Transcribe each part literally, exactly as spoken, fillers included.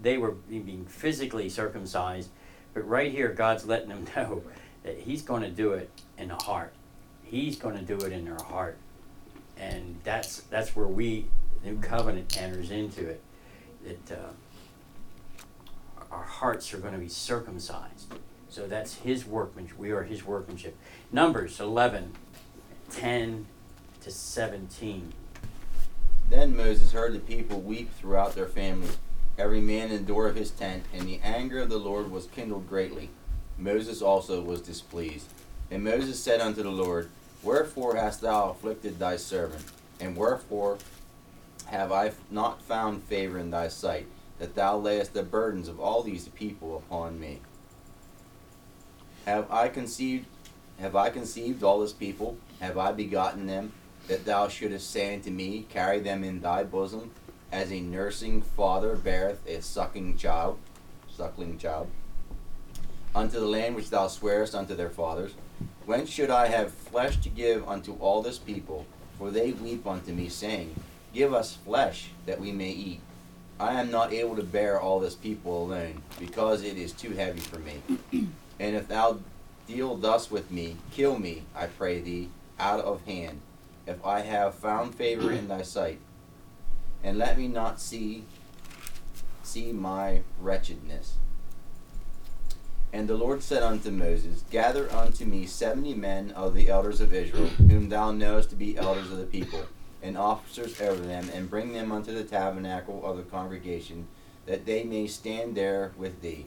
they were being physically circumcised, but right here God's letting them know that he's going to do it in the heart. He's going to do it in their heart. And that's that's where we, the new covenant, enters into it. That uh, our hearts are going to be circumcised. So that's his workmanship. We are his workmanship. Numbers eleven, ten to seventeen. Then Moses heard the people weep throughout their families, every man in the door of his tent, and the anger of the Lord was kindled greatly. Moses also was displeased. And Moses said unto the Lord, Wherefore hast thou afflicted thy servant? And wherefore have I not found favor in thy sight, that thou layest the burdens of all these people upon me? Have I conceived have I conceived all this people? Have I begotten them, that thou shouldest say unto me, Carry them in thy bosom, as a nursing father beareth a sucking child, suckling child, unto the land which thou swarest unto their fathers? Whence should I have flesh to give unto all this people? For they weep unto me, saying, Give us flesh, that we may eat. I am not able to bear all this people alone, because it is too heavy for me. And if thou deal thus with me, kill me, I pray thee, out of hand, if I have found favor in thy sight. And let me not see see my wretchedness. And the Lord said unto Moses, Gather unto me seventy men of the elders of Israel, whom thou knowest to be elders of the people, and officers over them, and bring them unto the tabernacle of the congregation, that they may stand there with thee.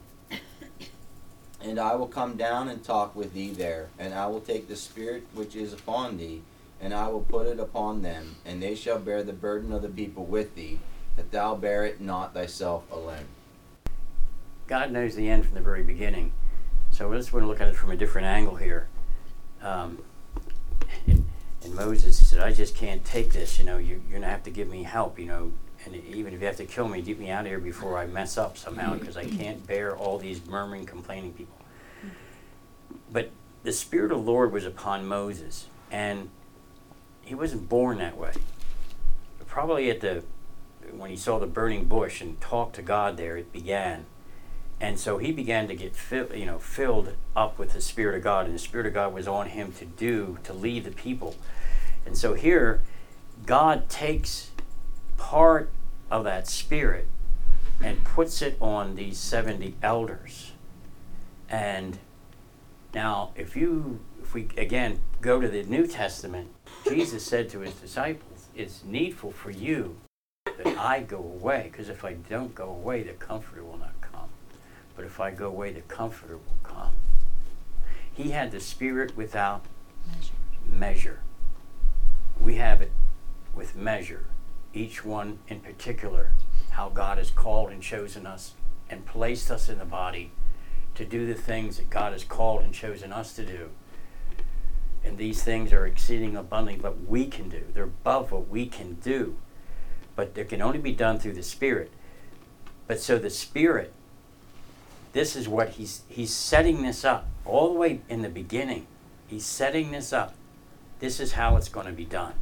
And I will come down and talk with thee there, and I will take the spirit which is upon thee, and I will put it upon them, and they shall bear the burden of the people with thee, that thou bear it not thyself alone. God knows the end from the very beginning. So let's want to look at it from a different angle here. Um, and, and Moses said, I just can't take this, you know, you, you're going to have to give me help, you know, and even if you have to kill me, get me out of here before I mess up somehow, because I can't bear all these murmuring, complaining people. But the Spirit of the Lord was upon Moses, and he wasn't born that way. But probably at the, when he saw the burning bush and talked to God there, it began. And so he began to get fill, you know, filled up with the Spirit of God, and the Spirit of God was on him to do, to lead the people. And so here, God takes part of that Spirit and puts it on these seventy elders. And now, if you, if we again go to the New Testament, Jesus said to his disciples, it's needful for you that I go away, because if I don't go away, the Comforter will not come. But if I go away, the Comforter will come. He had the Spirit without measure. measure. We have it with measure. Each one in particular, how God has called and chosen us and placed us in the body to do the things that God has called and chosen us to do. And these things are exceeding abundantly what we can do. They're above what we can do. But they can only be done through the Spirit. But so the Spirit, this is what he's he's setting this up all the way in the beginning. He's setting this up. This is how it's going to be done.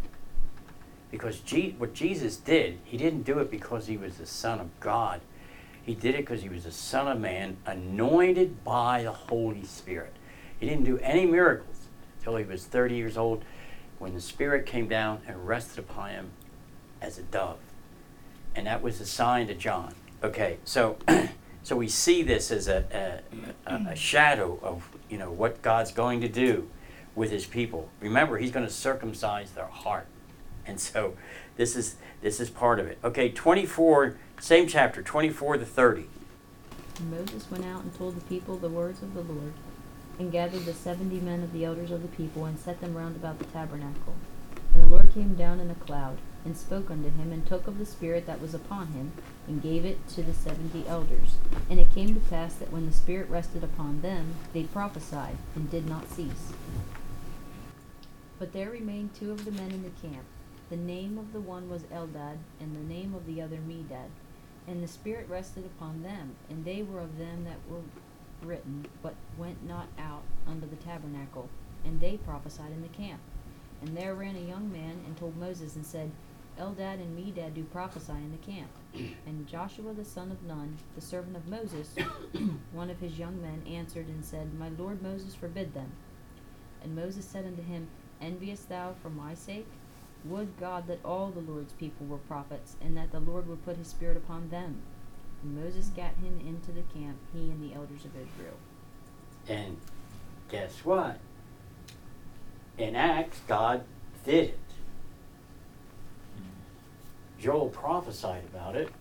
Because Je- what Jesus did, he didn't do it because he was the Son of God. He did it because he was the Son of Man, anointed by the Holy Spirit. He didn't do any miracles until he was thirty years old, when the Spirit came down and rested upon him as a dove. And that was a sign to John. Okay, so so we see this as a, a, a shadow of, you know, what God's going to do with his people. Remember, he's going to circumcise their heart. And so this is this is part of it. Okay, twenty-four, same chapter, twenty-four to thirty. And Moses went out and told the people the words of the Lord, and gathered the seventy men of the elders of the people, and set them round about the tabernacle. And the Lord came down in a cloud, and spoke unto him, and took of the Spirit that was upon him, and gave it to the seventy elders. And it came to pass that when the Spirit rested upon them, they prophesied, and did not cease. But there remained two of the men in the camp. The name of the one was Eldad, and the name of the other Medad. And the Spirit rested upon them, and they were of them that were written, but went not out unto the tabernacle, and they prophesied in the camp. And there ran a young man, and told Moses, and said, Eldad and Medad do prophesy in the camp. And Joshua the son of Nun, the servant of Moses, one of his young men, answered and said, My lord Moses forbid them. And Moses said unto him, Enviest thou for my sake? Would God that all the Lord's people were prophets, and that the Lord would put his spirit upon them. And Moses gat him into the camp, he and the elders of Israel. And guess what? In Acts, God did it. Joel prophesied about it,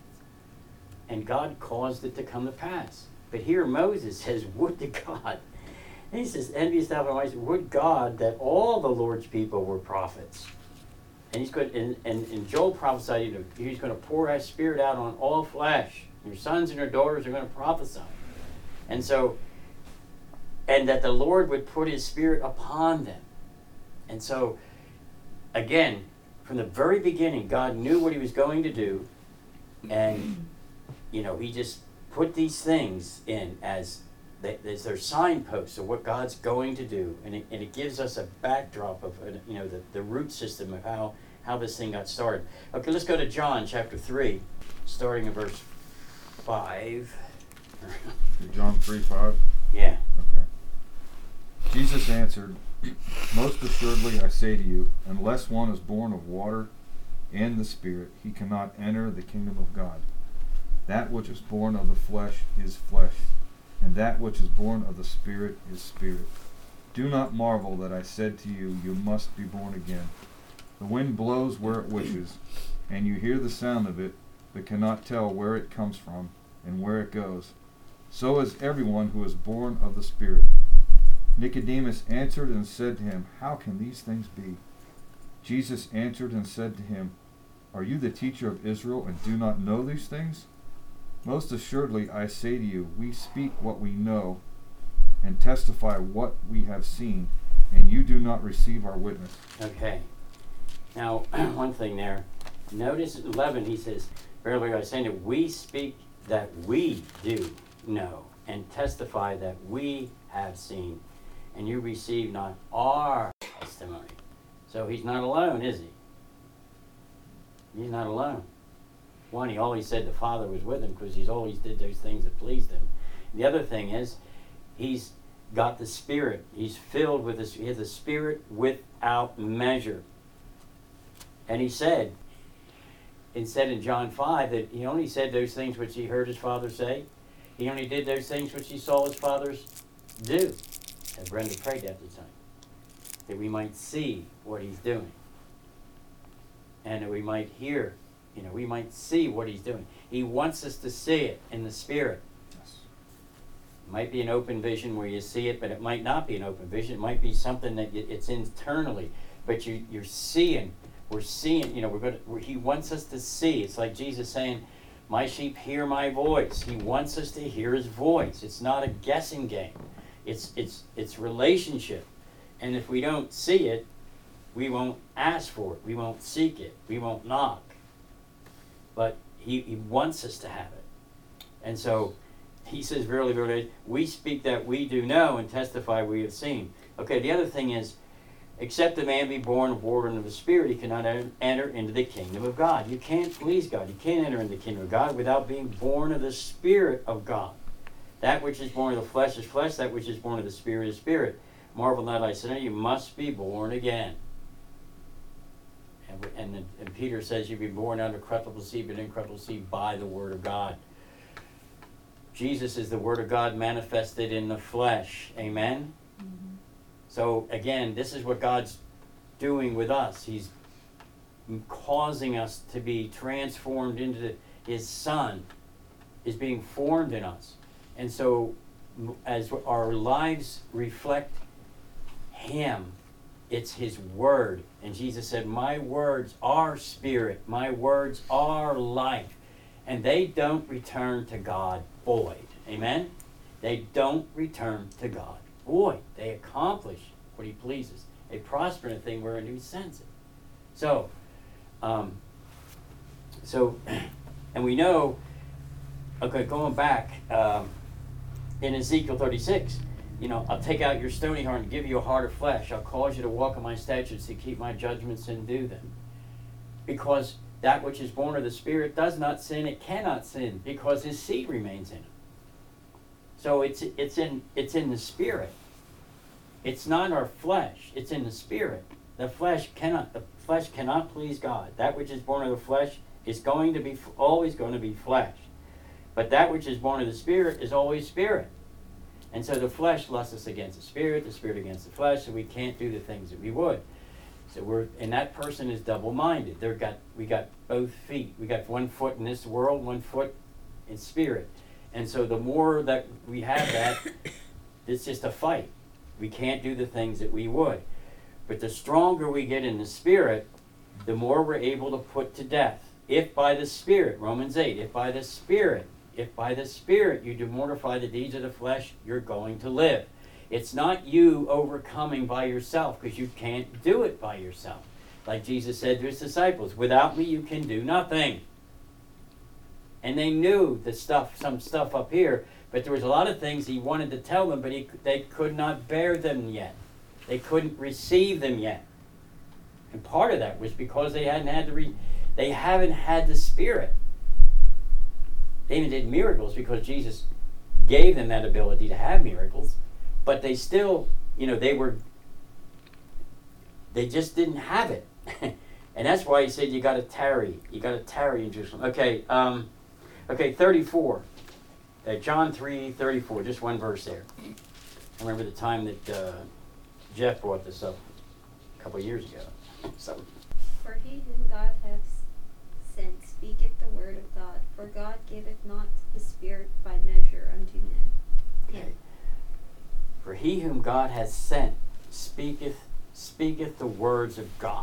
and God caused it to come to pass. But here Moses says, would to God. And he says, envious thou for my sake, would God that all the Lord's people were prophets. And he's going, and, and, and Joel prophesied, you know, he's going to pour his spirit out on all flesh. Your sons and your daughters are going to prophesy. And so, and that the Lord would put his spirit upon them. And so, again, from the very beginning, God knew what he was going to do. And, you know, he just put these things in as, they, as their signposts of what God's going to do. And it, and it gives us a backdrop of, uh, you know, the, the root system of how, how this thing got started. Okay, let's go to John chapter three, starting in verse five. John three five? Yeah. Okay. Jesus answered, Most assuredly I say to you, unless one is born of water and the Spirit, he cannot enter the kingdom of God. That which is born of the flesh is flesh, and that which is born of the Spirit is spirit. Do not marvel that I said to you, you must be born again. The wind blows where it wishes, and you hear the sound of it, but cannot tell where it comes from and where it goes. So is everyone who is born of the Spirit. Nicodemus answered and said to him, How can these things be? Jesus answered and said to him, Are you the teacher of Israel and do not know these things? Most assuredly I say to you, we speak what we know and testify what we have seen, and you do not receive our witness. Okay. Now, one thing there. Notice eleven, he says, Verily I say that we speak that we do know, and testify that we have seen, and you receive not our testimony. So he's not alone, is he? He's not alone. One, he always said the Father was with him because he's always did those things that pleased him. The other thing is, he's got the Spirit. He's filled with this. He has the Spirit without measure. And he said, it said in John five that he only said those things which he heard his Father say. He only did those things which he saw his fathers do. As Brenda prayed at the time. That we might see what he's doing. And that we might hear, you know, we might see what he's doing. He wants us to see it in the Spirit. Yes. It might be an open vision where you see it, but it might not be an open vision. It might be something that you, it's internally, but you, you're seeing. We're seeing, you know, we're going to, we're, he wants us to see. It's like Jesus saying, my sheep hear my voice. He wants us to hear his voice. It's not a guessing game. It's, it's, it's relationship. And if we don't see it, we won't ask for it. We won't seek it. We won't knock. But he, he wants us to have it. And so he says, verily, verily, we speak that we do know and testify we have seen. Okay, the other thing is, except a man be born of water and of the Spirit, he cannot enter into the kingdom of God. You can't please God. You can't enter into the kingdom of God without being born of the Spirit of God. That which is born of the flesh is flesh. That which is born of the Spirit is spirit. Marvel not, I say, you must be born again. And, and, and Peter says you be born out of corruptible seed, but incorruptible seed by the word of God. Jesus is the word of God manifested in the flesh. Amen? Mm-hmm. So again, this is what God's doing with us. He's causing us to be transformed into the, his Son is being formed in us. And so as our lives reflect him, it's his word. And Jesus said, my words are spirit. My words are life. And they don't return to God void. Amen? They don't return to God void. They accomplish what he pleases. They prosper in a thing wherein he sends it. So, um, so, and we know, okay, going back, um, in Ezekiel thirty-six, you know, I'll take out your stony heart and give you a heart of flesh. I'll cause you to walk in my statutes, to keep my judgments and do them. Because that which is born of the Spirit does not sin, it cannot sin, because his seed remains in him. So it's it's in it's in the Spirit. It's not our flesh, it's in the Spirit. The flesh cannot the flesh cannot please God. That which is born of the flesh is going to be always going to be flesh. But that which is born of the Spirit is always spirit. And so the flesh lusts against the Spirit, the Spirit against the flesh, so we can't do the things that we would. So we're, and that person is double-minded. They've got, we got both feet. We got one foot in this world, one foot in spirit. And so the more that we have that, it's just a fight. We can't do the things that we would. But the stronger we get in the Spirit, the more we're able to put to death. If by the Spirit, Romans eight, if by the Spirit, if by the Spirit you do mortify the deeds of the flesh, you're going to live. It's not you overcoming by yourself, because you can't do it by yourself. Like Jesus said to his disciples, without me you can do nothing. And they knew the stuff, some stuff up here, but there was a lot of things he wanted to tell them, but he, they could not bear them yet. They couldn't receive them yet. And part of that was because they hadn't had the re, they haven't had the Spirit. They even did miracles because Jesus gave them that ability to have miracles, but they still, you know, they were, they just didn't have it. And that's why he said you got to tarry. You got to tarry in Jerusalem. Okay, um, okay, thirty-four. Uh, John three thirty-four, just one verse there. I remember the time that uh, Jeff brought this up a couple of years ago. So. For he whom God hath sent speaketh the word of God, for God giveth not the Spirit by measure unto men. Okay. For he whom God hath sent speaketh speaketh the words of God.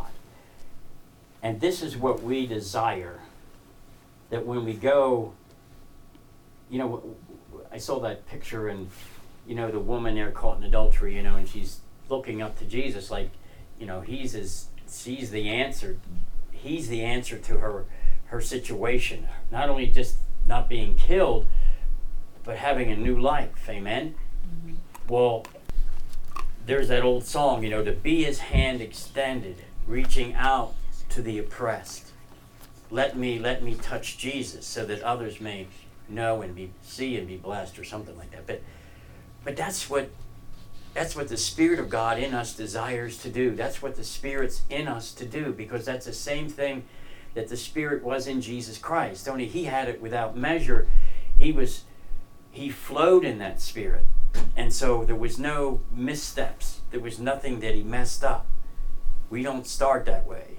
And this is what we desire. That when we go, you know, I saw that picture and, you know, the woman there caught in adultery, you know, and she's looking up to Jesus like, you know, he's his, she's the answer. He's the answer to her, her situation. Not only just not being killed, but having a new life. Amen? Mm-hmm. Well, there's that old song, you know, to be his hand extended, reaching out to the oppressed. Let me, let me touch Jesus so that others may know and be see and be blessed, or something like that. But but that's what that's what the Spirit of God in us desires to do. That's what the Spirit's in us to do, because that's the same thing that the Spirit was in Jesus Christ. Only he had it without measure. He was he flowed in that Spirit. And so there was no missteps. There was nothing that he messed up. We don't start that way.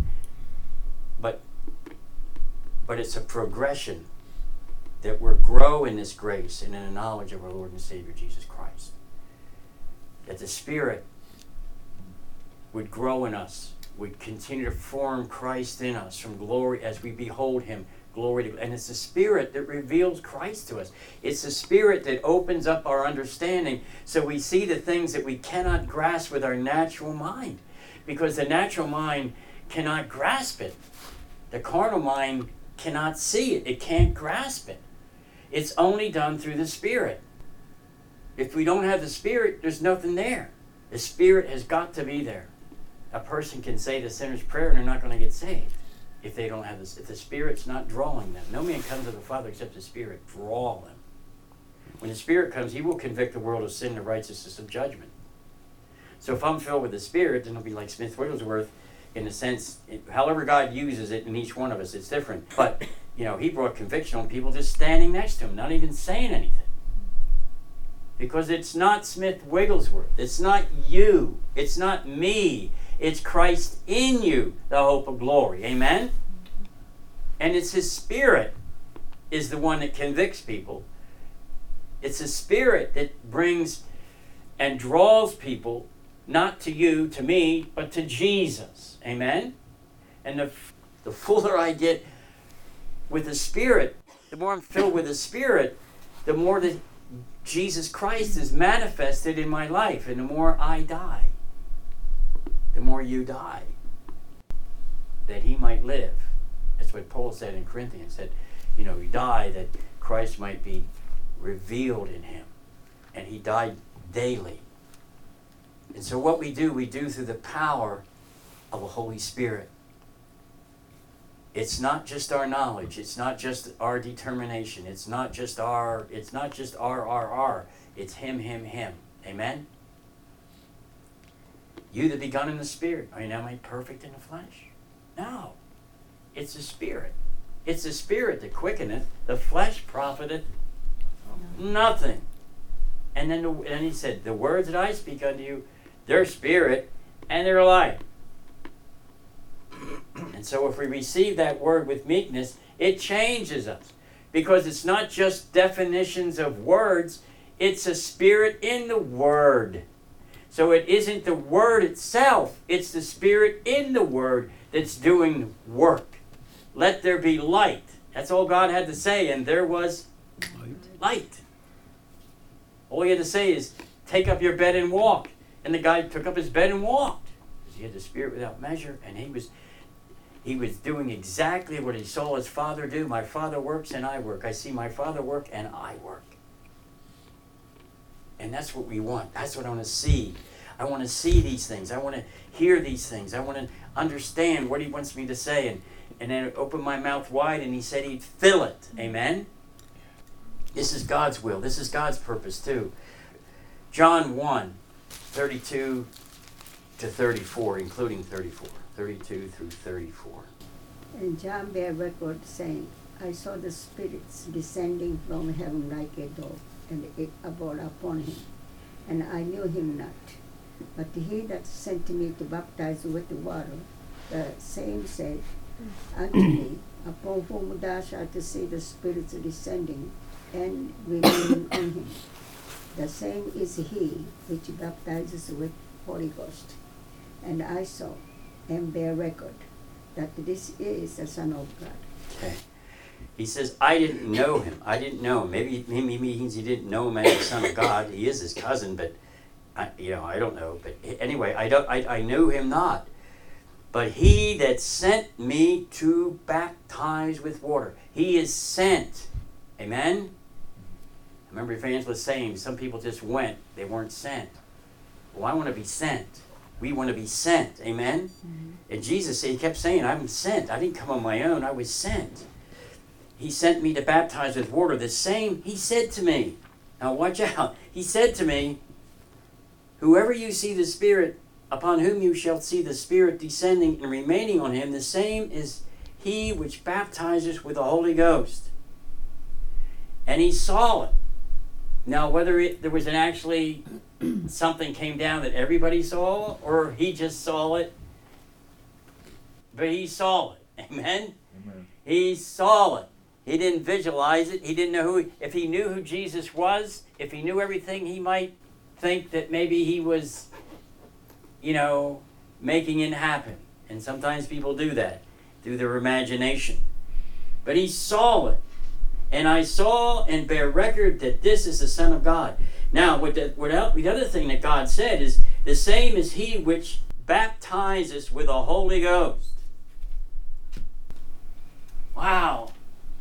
but but it's a progression that we're grow in this grace and in the knowledge of our Lord and Savior Jesus Christ. That the Spirit would grow in us, would continue to form Christ in us from glory as we behold him. Glory to God. And it's the Spirit that reveals Christ to us. It's the Spirit that opens up our understanding so we see the things that we cannot grasp with our natural mind. Because the natural mind cannot grasp it. The carnal mind cannot see it. It can't grasp it. It's only done through the Spirit. If we don't have the Spirit, there's nothing there. The Spirit has got to be there. A person can say the sinner's prayer and they're not going to get saved if they don't have this. If the Spirit's not drawing them. No man comes to the Father except the Spirit draw them. When the Spirit comes, he will convict the world of sin, the righteousness of judgment. So if I'm filled with the Spirit, then it'll be like Smith Wigglesworth, in a sense, it, however God uses it in each one of us, it's different. But, you know, he brought conviction on people just standing next to him, not even saying anything. Because it's not Smith Wigglesworth. It's not you. It's not me. It's Christ in you, the hope of glory. Amen? And it's his Spirit is the one that convicts people. It's his Spirit that brings and draws people not to you, to me, but to Jesus. Amen? And the, the fuller I get with the Spirit, the more I'm filled with the Spirit, the more that Jesus Christ is manifested in my life, and the more I die, the more you die, that he might live. That's what Paul said in Corinthians, said, you know, you die that Christ might be revealed in him. And he died daily. And so what we do, we do through the power of the Holy Spirit. It's not just our knowledge. It's not just our determination. It's not just our, it's not just our, our, our. It's him, him, him. Amen? You that begun in the Spirit, are you now made perfect in the flesh? No. It's the Spirit. It's the Spirit that quickeneth. The flesh profiteth nothing. And then, the, and he said, the words that I speak unto you, they're spirit and they're life. And so if we receive that word with meekness, it changes us. Because it's not just definitions of words, it's a spirit in the word. So it isn't the word itself, it's the spirit in the word that's doing work. Let there be light. That's all God had to say, and there was light. light. All he had to say is, take up your bed and walk. And the guy took up his bed and walked. Because he had the Spirit without measure, and he was he was doing exactly what he saw his Father do. My Father works and I work. I see my Father work and I work. And that's what we want. That's what I want to see. I want to see these things. I want to hear these things. I want to understand what he wants me to say. And, and then open my mouth wide, and he said he'd fill it. Amen? This is God's will. This is God's purpose too. John one, thirty-two to thirty-four, including thirty-four. thirty-two through thirty-four. And John bare record saying, I saw the spirits descending from heaven like a dove, and it abode upon him. And I knew him not. But he that sent me to baptize with the water, the same said unto me, upon whom thou shalt see the spirits descending and remaining on him. The same is he which baptizes with Holy Ghost. And I saw and bear record that this is the Son of God. Okay. He says, I didn't know him. I didn't know him. Maybe maybe it means he didn't know him as the Son of God. He is his cousin, but I, you know, I don't know. But anyway, I don't. I, I knew him not. But he that sent me to baptize with water, he is sent. Amen. I remember Evangelist saying, some people just went, they weren't sent. Well, I want to be sent. We want to be sent. Amen? Mm-hmm. And Jesus, he kept saying, I'm sent. I didn't come on my own. I was sent. He sent me to baptize with water. The same, he said to me. Now watch out. He said to me, whoever you see the Spirit, upon whom you shall see the Spirit descending and remaining on him, the same is he which baptizes with the Holy Ghost. And he saw it. Now, whether it, there was an actually something came down that everybody saw, or he just saw it, but he saw it. Amen? Amen. He saw it. He didn't visualize it. He didn't know who. If he knew who Jesus was, if he knew everything, he might think that maybe he was, you know, making it happen. And sometimes people do that through their imagination. But he saw it. And I saw and bear record that this is the Son of God. Now, what the, what else, the other thing that God said is, the same is he which baptizes with the Holy Ghost. Wow.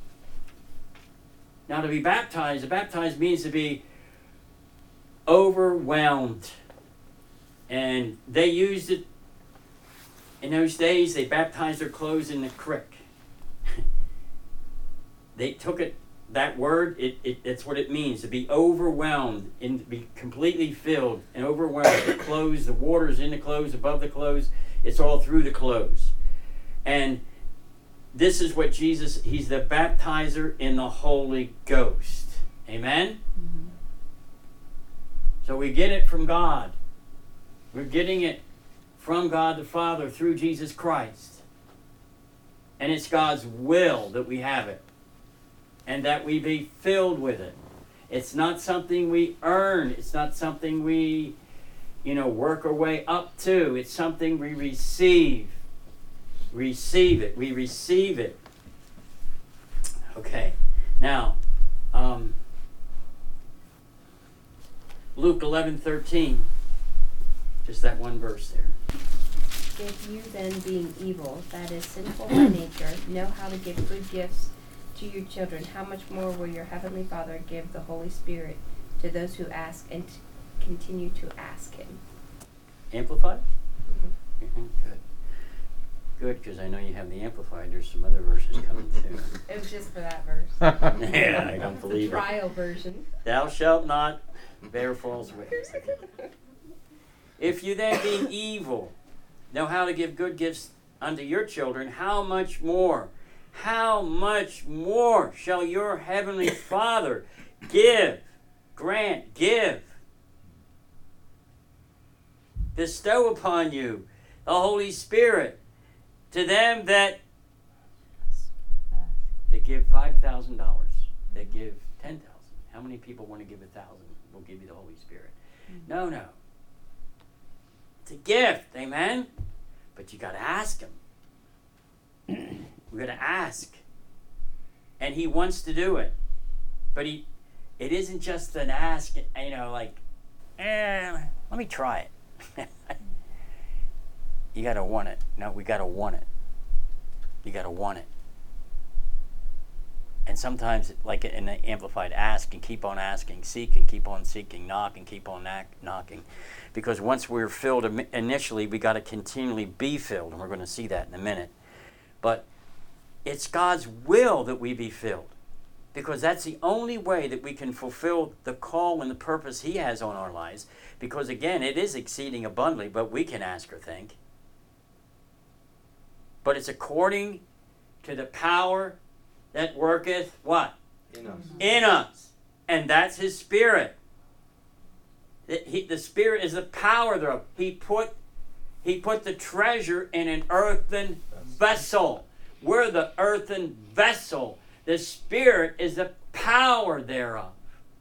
Now, to be baptized, to baptize means to be overwhelmed. And they used it, in those days, they baptized their clothes in the creek. They took it, that word, it, it it's what it means, to be overwhelmed, and to be completely filled and overwhelmed. The clothes, the water's in the clothes, above the clothes, it's all through the clothes. And this is what Jesus, he's the baptizer in the Holy Ghost. Amen? Mm-hmm. So we get it from God. We're getting it from God the Father through Jesus Christ. And it's God's will that we have it. And that we be filled with it. It's not something we earn. It's not something we, you know, work our way up to. It's something we receive. Receive it. We receive it. Okay. Now, um, Luke eleven thirteen. Just that one verse there. If you then, being evil, that is sinful by nature, know how to give good gifts to your children, how much more will your heavenly Father give the Holy Spirit to those who ask and t- continue to ask him? Amplified? Mm-hmm. Mm-hmm. Good. Good, because I know you have the Amplified. There's some other verses coming too. It was just for that verse. Yeah, I don't It's the believe it. trial version. Thou shalt not bear false witness. If you then, being evil, know how to give good gifts unto your children, how much more, how much more shall your heavenly Father give, grant, give, bestow upon you the Holy Spirit to them that that give five thousand dollars, that give ten thousand. How many people want to give a thousand? We'll give you the Holy Spirit. Mm-hmm. No, no. It's a gift, amen? But you got to ask him. We got to ask. And he wants to do it. But he, it isn't just an ask, you know, like, eh, let me try it. You got to want it. No, we got to want it. You got to want it. And sometimes, like in the Amplified, ask and keep on asking, seek and keep on seeking, knock and keep on knack, knocking. Because once we're filled initially, we got to continually be filled, and we're going to see that in a minute. But it's God's will that we be filled, because that's the only way that we can fulfill the call and the purpose he has on our lives. Because again, it is exceeding abundantly, but we can ask or think. But it's according to the power that worketh what? In us. In us. And that's his Spirit. The, he, the Spirit is the power thereof. He put, he put the treasure in an earthen vessel. We're the earthen vessel. The Spirit is the power thereof.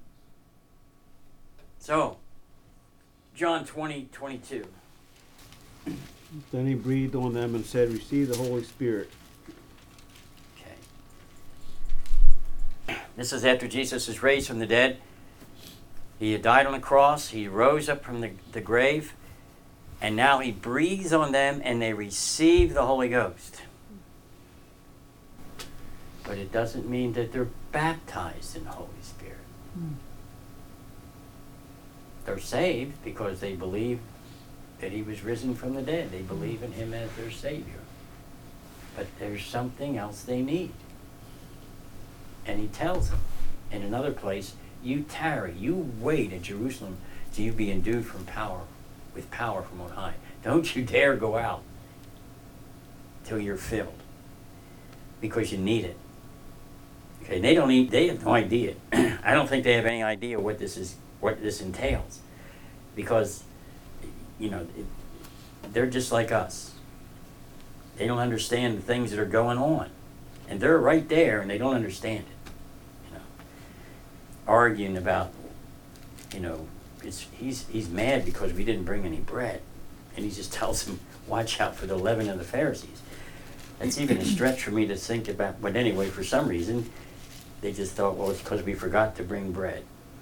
So, John twenty, twenty-two. Then he breathed on them and said, receive the Holy Spirit. This is after Jesus is raised from the dead. He had died on the cross. He rose up from the, the grave. And now he breathes on them and they receive the Holy Ghost. But it doesn't mean that they're baptized in the Holy Spirit. Hmm. They're saved because they believe that he was risen from the dead. They believe in him as their Savior. But there's something else they need. And he tells them in another place, you tarry, you wait at Jerusalem till you be endued from power, with power from on high. Don't you dare go out till you're filled, because you need it. Okay, they don't need, they have no idea. I don't think they have any idea what this is, what this entails, because, you know, it, they're just like us. They don't understand the things that are going on, and they're right there, and they don't understand it. Arguing about, you know, it's, he's he's mad because we didn't bring any bread. And he just tells them, watch out for the leaven of the Pharisees. That's even a stretch for me to think about. But anyway, for some reason, they just thought, well, it's because we forgot to bring bread.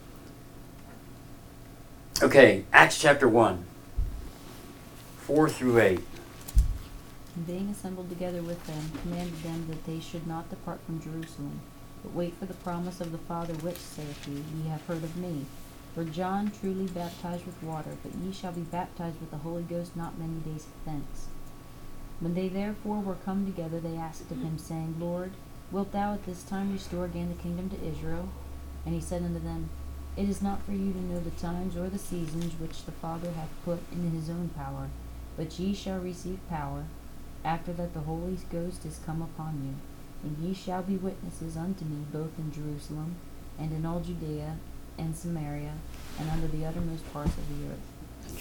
Okay, Acts chapter one, four through eight. And being assembled together with them, commanded them that they should not depart from Jerusalem, but wait for the promise of the Father, which, saith he, ye have heard of me. For John truly baptized with water, but ye shall be baptized with the Holy Ghost not many days thence. When they therefore were come together, they asked of him, saying, Lord, wilt thou at this time restore again the kingdom to Israel? And he said unto them, It is not for you to know the times or the seasons which the Father hath put in his own power, but ye shall receive power, after that the Holy Ghost is come upon you. And ye shall be witnesses unto me both in Jerusalem, and in all Judea, and Samaria, and under the uttermost parts of the earth.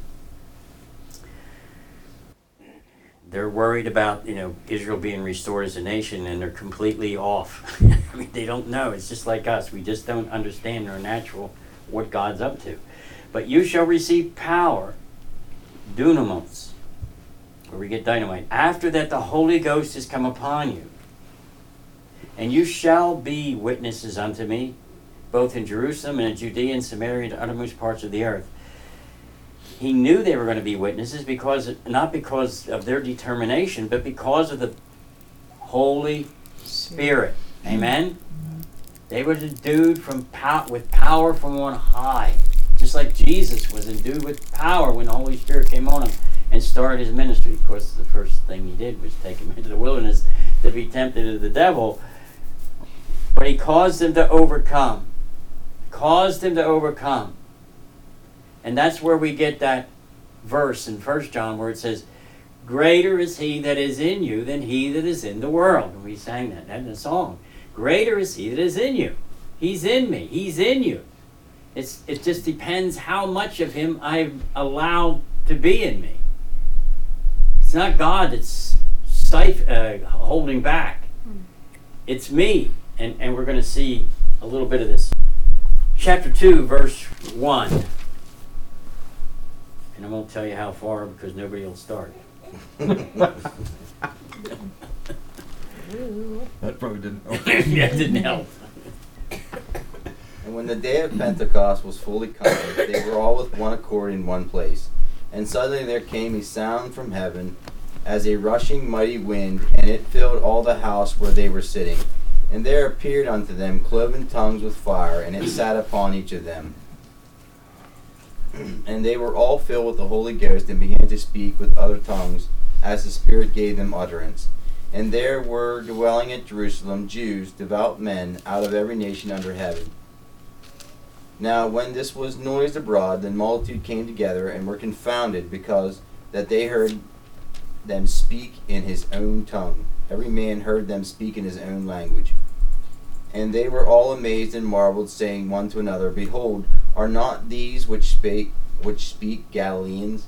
Okay. They're worried about, you know, Israel being restored as a nation, and they're completely off. I mean, they don't know. It's just like us. We just don't understand our natural, what God's up to. But you shall receive power, dunamos, where we get dynamite, after that the Holy Ghost is come upon you. And you shall be witnesses unto me, both in Jerusalem and in Judea and Samaria and the uttermost parts of the earth. He knew they were going to be witnesses, because not because of their determination, but because of the Holy Spirit. Amen? Mm-hmm. They were endued from pow- with power from on high. Just like Jesus was endued with power when the Holy Spirit came on him. and start his ministry. Of course, the first thing he did was take him into the wilderness to be tempted of the devil. But he caused him to overcome. Caused him to overcome. And that's where we get that verse in First John where it says, greater is he that is in you than he that is in the world. And we sang that in the song. Greater is he that is in you. He's in me. He's in you. It's, it just depends how much of him I've allowed to be in me. It's not God that's stif- uh, holding back. It's me. And, and we're going to see a little bit of this. Chapter two, verse one. And I won't tell you how far because nobody will start. That probably didn't help. Yeah, it didn't help. And when the day of Pentecost was fully come, they were all with one accord in one place. And suddenly there came a sound from heaven, as a rushing mighty wind, and it filled all the house where they were sitting. And there appeared unto them cloven tongues with fire, and it sat upon each of them. And they were all filled with the Holy Ghost, and began to speak with other tongues, as the Spirit gave them utterance. And there were dwelling at Jerusalem Jews, devout men, out of every nation under heaven. Now when this was noised abroad, the multitude came together, and were confounded, because that they heard them speak in his own tongue. Every man heard them speak in his own language. And they were all amazed and marveled, saying one to another, Behold, are not these which spake, which speak Galileans?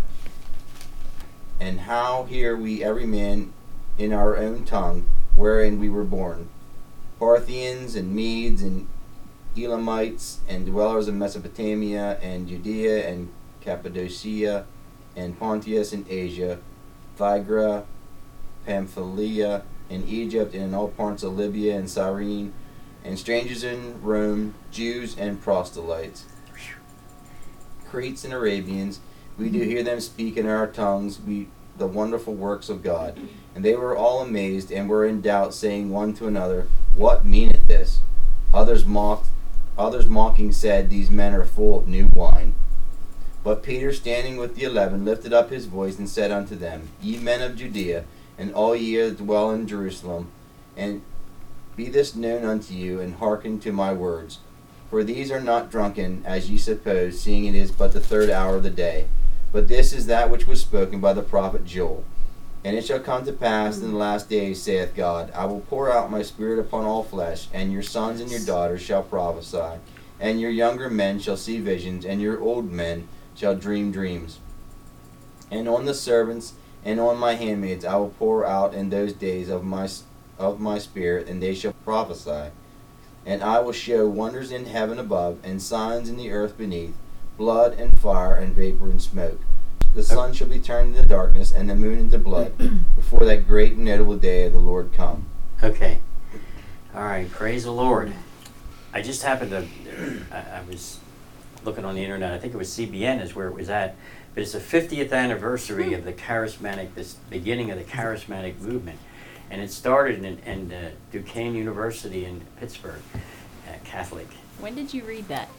And how hear we every man in our own tongue, wherein we were born? Parthians and Medes and Elamites and dwellers of Mesopotamia and Judea and Cappadocia and Pontus and Asia, Phrygia, Pamphylia, in Egypt, and in all parts of Libya and Cyrene, and strangers in Rome, Jews and proselytes, Cretes and Arabians, we do hear them speak in our tongues we the wonderful works of God. And they were all amazed, and were in doubt, saying one to another, What meaneth this? Others mocked, others mocking said, These men are full of new wine. But Peter, standing with the eleven, lifted up his voice, and said unto them, Ye men of Judea, and all ye that dwell in Jerusalem, and be this known unto you, and hearken to my words. For these are not drunken, as ye suppose, seeing it is but the third hour of the day. But this is that which was spoken by the prophet Joel. And it shall come to pass in the last days, saith God, I will pour out my spirit upon all flesh, and your sons and your daughters shall prophesy, and your younger men shall see visions, and your old men shall dream dreams. And on the servants and on my handmaids I will pour out in those days of my of my spirit, and they shall prophesy. And I will show wonders in heaven above, and signs in the earth beneath, blood and fire and vapor and smoke. The sun shall be turned into darkness, and the moon into blood, before that great and notable day of the Lord come. Okay. All right. Praise the Lord. I just happened to, I, I was looking on the internet. I think it was C B N is where it was at. But it's the fiftieth anniversary of the charismatic, this beginning of the charismatic movement. And it started in, in uh, Duquesne University in Pittsburgh, uh, Catholic, When did you read that?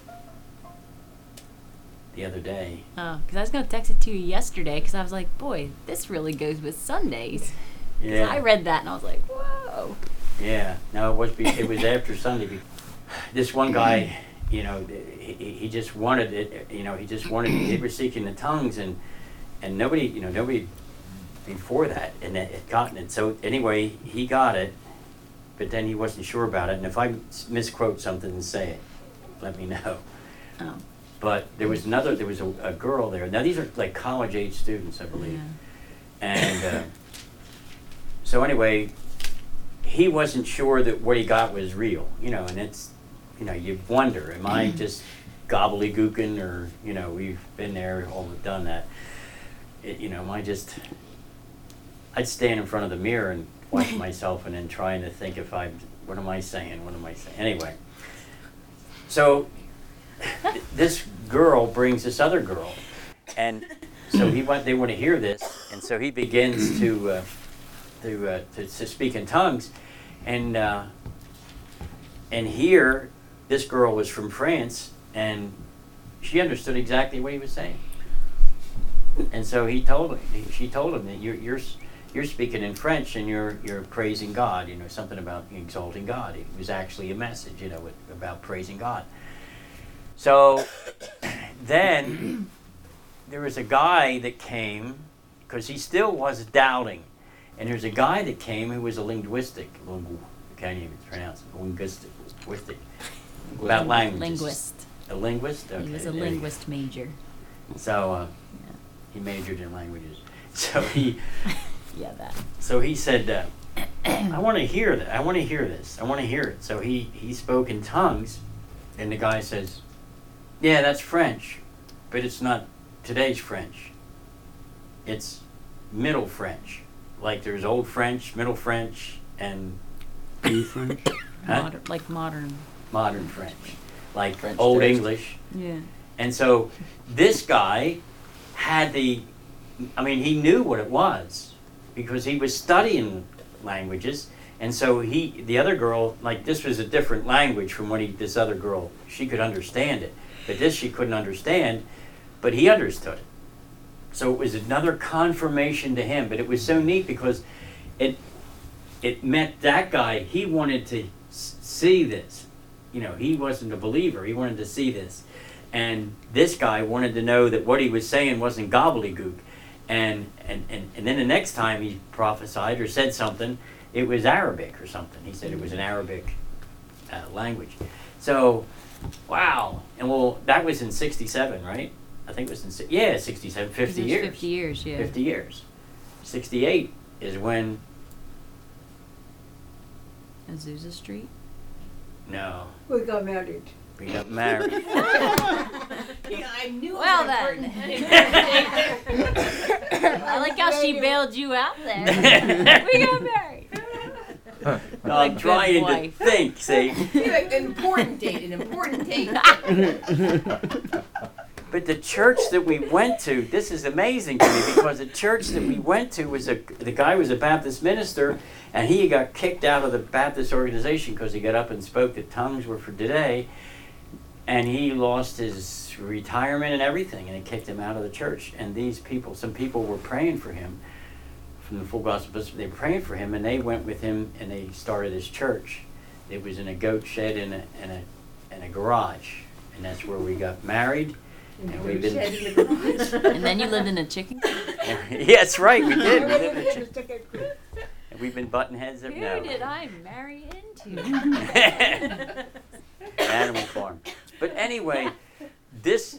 the other day. Oh, because I was going to text it to you yesterday because I was like, boy, this really goes with Sundays. 'Cause Yeah. I read that and I was like, whoa. Yeah. No, it was, be, it was after Sunday. Be- This one guy, you know, he, he just wanted it, you know, he just wanted, they were seeking the tongues, and, and nobody, you know, nobody before that and it had gotten it. So anyway, he got it, but then he wasn't sure about it. And if I misquote something, say it, let me know. Oh. But there was another, there was a, a girl there. Now these are like college age students, I believe. Yeah. And uh, so anyway, he wasn't sure that what he got was real, you know, and it's, you know, you wonder, am I just gobbledygooking, or, you know, we've been there, all done that. It, you know, am I just, I'd stand in front of the mirror and watch myself and then trying to think if I, what am I saying, what am I saying? Anyway, so th- this girl brings this other girl, and so he want, they want to hear this, and so he begins to, uh, to, uh, to, to speak in tongues, and, uh, and here, this girl was from France, and she understood exactly what he was saying. And so he told him, she told him that you're, you're, you're speaking in French and you're, you're praising God, you know, something about exalting God. It was actually a message, you know, about praising God. So then there was a guy that came, because he still was doubting. And there's a guy that came who was a linguistic, lingu, I can't even pronounce it, linguistic, linguistic, about languages. Linguist. A linguist? Okay, He was a there you go. linguist major. So uh, Yeah. he majored in languages. So he, Yeah, that. so he said, uh, I want to hear that. I want to hear this. I want to hear it. So he, he spoke in tongues, and the guy says, yeah, that's French, but it's not today's French. It's Middle French. Like there's Old French, Middle French, and New French. huh? Moder- like modern. modern French. Like French Old text. English. Yeah. And so this guy had the, I mean, he knew what it was because he was studying languages. And so he, the other girl, like this was a different language from what he, this other girl, she could understand it. But this she couldn't understand, but he understood it. So it was another confirmation to him. But it was so neat because it, it meant that guy, he wanted to s- see this. You know, he wasn't a believer. He wanted to see this. And this guy wanted to know that what he was saying wasn't gobbledygook. And, and, and, and then the next time he prophesied or said something, it was Arabic or something. He said it was an Arabic uh, language. So, wow. And well, that was in sixty-seven, right? I think it was in, si- yeah, sixty-seven, fifty It was years. fifty years, yeah. fifty years. sixty-eight is when, Azusa Street. no, We got married. we got married. Yeah, I knew Well, it was then. important. I like how she bailed you out there. We got married. No, I'm good trying to wife. think, see. An important date, an important date. But the church that we went to, this is amazing to me because the church that we went to was a, the guy was a Baptist minister and he got kicked out of the Baptist organization because he got up and spoke that tongues were for today and he lost his retirement and everything and it kicked him out of the church. And these people, some people were praying for him from the Full Gospel, they were praying for him and they went with him and they started his church. It was in a goat shed in a, in a, in a garage and that's where we got married. And we've been, Shed in the garage. And then you lived in a chicken coop? yeah, that's right, we did. We lived in a chick- and we've been butting heads up Who now. did I marry into? Animal farm. But anyway, this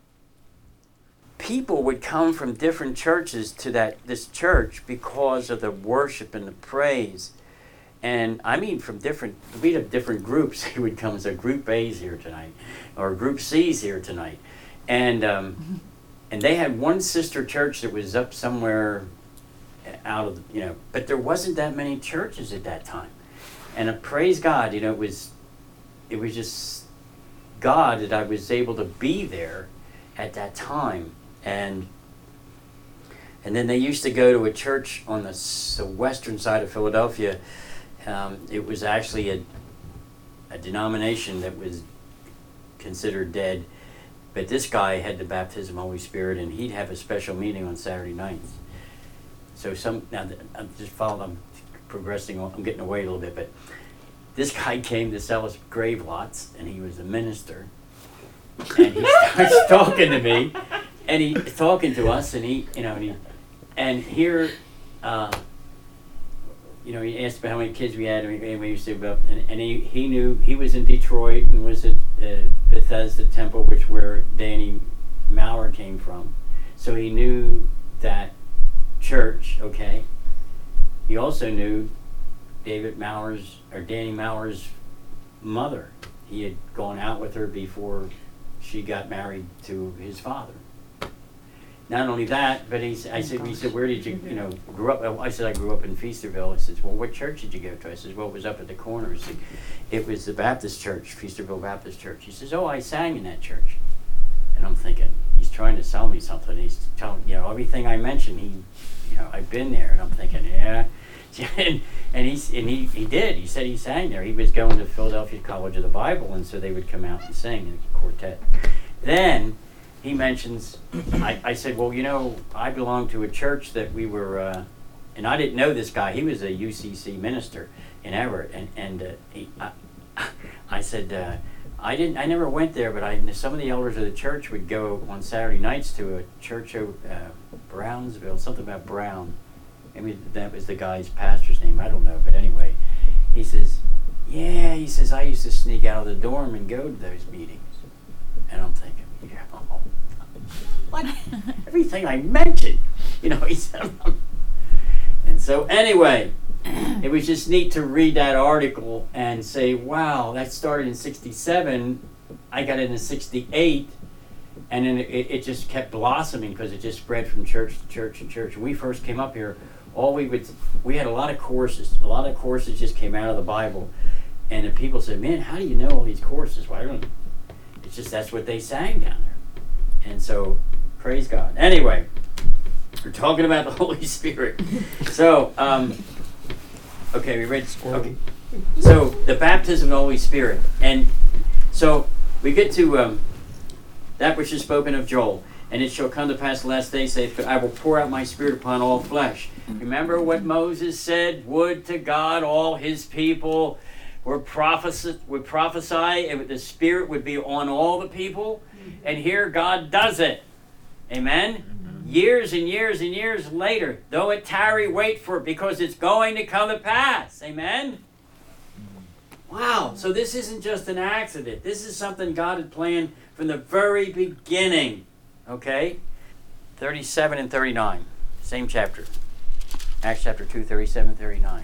people would come from different churches to that this church because of the worship and the praise. And I mean from different, we'd have different groups. He would come as a group A's here tonight, or group C's here tonight. And um, and they had one sister church that was up somewhere out of, the, you know, but there wasn't that many churches at that time. And uh, praise God, you know, it was, it was just God that I was able to be there at that time. And and then they used to go to a church on the, s- the western side of Philadelphia. Um, it was actually a, a denomination that was considered dead. But this guy had the baptism of the Holy Spirit, and he'd have a special meeting on Saturday nights. So some now th- I'm just following. I'm progressing. on- I'm getting away a little bit, but this guy came to sell us grave lots, and he was a minister. And he starts talking to me, and he talking to us, and he, you know, and he, and here, uh, you know, he asked me how many kids we had, and we used to go up, and, and he, he knew he was in Detroit and was at uh, Bethesda Temple, which where Danny Maurer came from. So he knew that church, okay. He also knew David Maurer's, or Danny Maurer's mother. He had gone out with her before she got married to his father. Not only that, but he, I said, he said, where did you, you know, grew up? I said, I grew up in Feasterville. He says, well, what church did you go to? I said, well, it was up at the corner. He said, it was the Baptist church, Feasterville Baptist Church. He says, oh, I sang in that church. And I'm thinking, he's trying to sell me something. He's telling, you know, everything I mentioned, he, you know, I've been there. And I'm thinking, yeah. and and, he's, and he, he did. He said he sang there. He was going to Philadelphia College of the Bible, and so they would come out and sing in a quartet. Then, he mentions, I, I said, well, you know, I belong to a church that we were, uh, and I didn't know this guy. He was a U C C minister in Everett, and and uh, he, I, I said, uh, I didn't, I never went there, but I some of the elders of the church would go on Saturday nights to a church of uh, Brownsville, something about Brown. Maybe that was the guy's pastor's name. I don't know, but anyway, he says, yeah, he says I used to sneak out of the dorm and go to those meetings, and I'm thinking, yeah, what? Everything I mentioned, you know, he said. And so anyway, it was just neat to read that article and say, wow, that started in sixty-seven. I got into sixty-eight, and then it, it just kept blossoming because it just spread from church to church to church. When we first came up here, all we would, we had a lot of courses. A lot of courses just came out of the Bible. And the people said, man, how do you know all these courses? Well, I don't know. It's just that's what they sang down there. And so, praise God. Anyway, we're talking about the Holy Spirit. So, um, okay, we read. Okay. So, the baptism of the Holy Spirit. And so, we get to um, that which is spoken of Joel. And it shall come to pass the last day, saith, I will pour out my Spirit upon all flesh. Remember what Moses said? Would to God all his people would prophesy, would prophesy, and the Spirit would be on all the people. And here God does it. Amen? Amen? Years and years and years later, though it tarry, wait for it, because it's going to come to pass. Amen? Wow. So this isn't just an accident. This is something God had planned from the very beginning. Okay? thirty-seven and thirty-nine. Same chapter. Acts chapter two, thirty-seven, thirty-nine.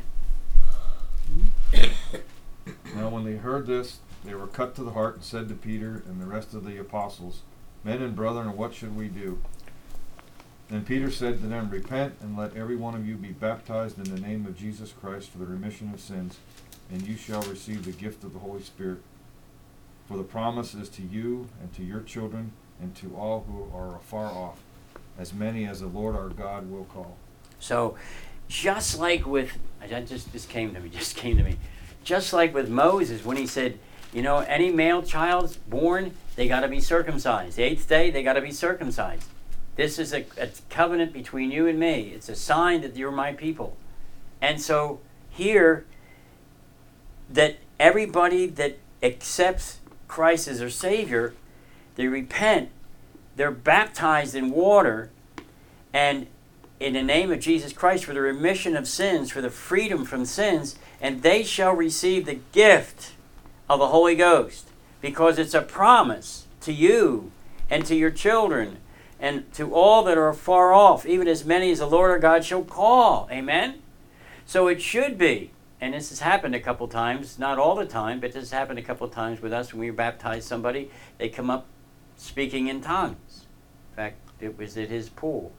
Now when they heard this, they were cut to the heart and said to Peter and the rest of the apostles, Men and brethren, what should we do? Then Peter said to them, Repent, and let every one of you be baptized in the name of Jesus Christ for the remission of sins, and you shall receive the gift of the Holy Spirit. For the promise is to you and to your children and to all who are afar off, as many as the Lord our God will call. So, just like with, that just, just came to me, just came to me. Just like with Moses, when he said, you know, any male child born, they got to be circumcised. The eighth day, they got to be circumcised. This is a, a covenant between you and me. It's a sign that you're my people. And so here, that everybody that accepts Christ as their Savior, they repent, they're baptized in water, and in the name of Jesus Christ for the remission of sins, for the freedom from sins, and they shall receive the gift of the Holy Ghost, because it's a promise to you and to your children and to all that are far off, even as many as the Lord our God shall call. Amen? So it should be, and this has happened a couple times, not all the time, but this has happened a couple times with us when we baptize somebody, they come up speaking in tongues. In fact, it was at his pool.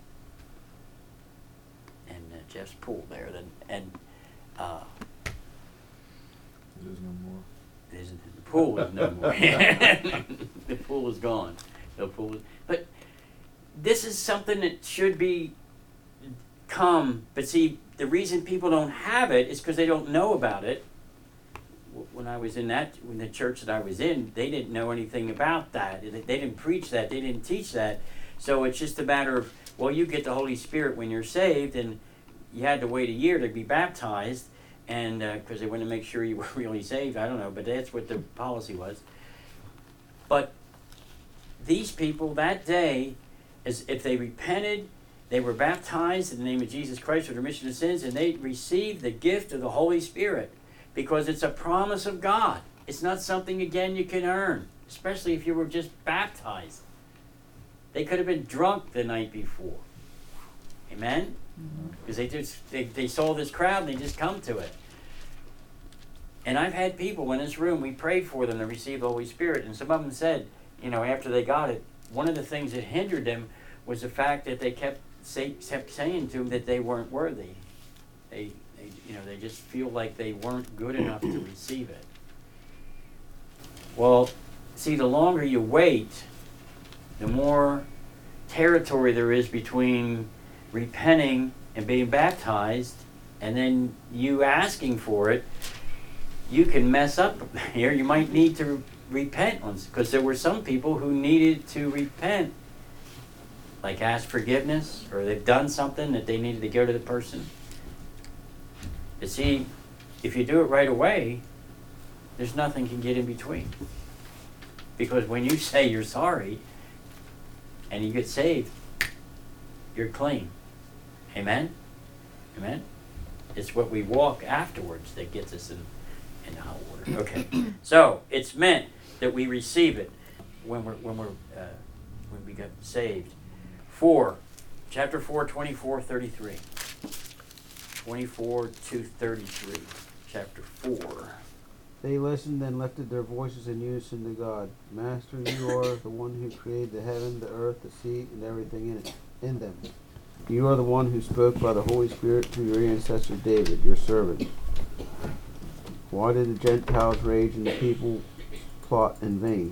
And uh, Jeff's pool there. And, and uh, It is no more. Isn't the pool is no more. The pool is gone. The pool is, but this is something that should be come. But see, the reason people don't have it is because they don't know about it. When I was in that, in the church that I was in, they didn't know anything about that. They didn't preach that. They didn't teach that. So it's just a matter of, well, you get the Holy Spirit when you're saved, and you had to wait a year to be baptized, and because uh, they wanted to make sure you were really saved. I don't know, but that's what the policy was. But these people that day, as if they repented, they were baptized in the name of Jesus Christ for the remission of sins, and they received the gift of the Holy Spirit, because it's a promise of God. It's not something, again, you can earn, especially if you were just baptized. They could have been drunk the night before. Amen? Because they just they, they saw this crowd and they just come to it. And I've had people in this room, we prayed for them to receive the Holy Spirit, and some of them said, you know, after they got it, one of the things that hindered them was the fact that they kept say, kept saying to them that they weren't worthy. They, they you know, they just feel like they weren't good enough to receive it. Well, see, the longer you wait, the more territory there is between repenting and being baptized and then you asking for it. You can mess up here. You might need to repent, because there were some people who needed to repent like ask forgiveness, or they've done something that they needed to go to the person. You see, if you do it right away, there's nothing can get in between. Because when you say you're sorry and you get saved, you're clean. Amen? Amen? It's what we walk afterwards that gets us in, in hot water. Okay. So it's meant that we receive it when we're when we're uh, when we get saved. Four, chapter four, twenty-four, thirty-three. Twenty-four to thirty-three. Chapter four. They listened and lifted their voices in unison to God. Master, you are the one who created the heaven, the earth, the sea, and everything in it, in them. You are the one who spoke by the Holy Spirit through your ancestor David, your servant. Why did the Gentiles rage and the people plot in vain?